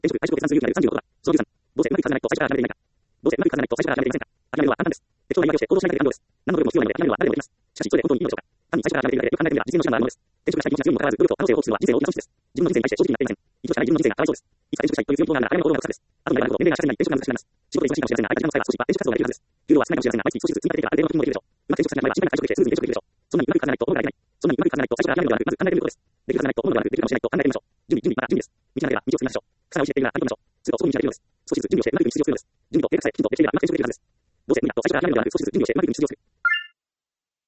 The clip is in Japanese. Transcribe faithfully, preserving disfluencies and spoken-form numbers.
転職、退職を決断する勇気のあるさんじゅうごだ。そのじゅうさん、どうせうまくいかないと最初から諦めていないか。どうせうまくいかないと最初から諦めていませんか。諦めるのは簡単です。適当な言い訳をして行動しないだけで簡単です。何の努力も必要なので諦めるのは誰でもできます。しかし、それで本当にいいのでしょうか。単に最初から諦めているだけでよく考えてみれば実現の手段があるものです。転職がしたい気持ちが強いにもかかわらず、努力と可能性を放棄するのは人生の大きな損失です。自分の人生に対して正直になっていません。生きとしかない自分の人生がかわいそうです。いつか転職したいという強い意向があるなら諦めの行動が不可です。あとになるほど年齢が近づいない転職が難しくなります。仕事で忙しいかもしれませんが、空いた時間の際は少しは転職活動ができるはずです。給料は少ないかもしれませんが、毎月少しずつ積み立てていけばある程度の金もできるでしょう。うまく転職先が決まればシンプルな退職でスムーズに転職できるでしょう。そんなにうまくいかないと思うからいけない。そんなにうまくいかないと最初から諦めるのではなく、まず考えてみることです。できるはずないと思うのではなく、できるかもしれないと考えてみましょう。準備、準備、また準備です。道がなければ道を進みましょう。草が落ちているなら歩きましょう。すぐとそこに道ができるのです。少しずつ準備をしてうまくいく道を進むのです。準備と計画さえきちんとできていればうまく転職できるはずです。どうせ無理だと最初から諦めるのではなく、少しずつ準備をしてうまくいく道を進む。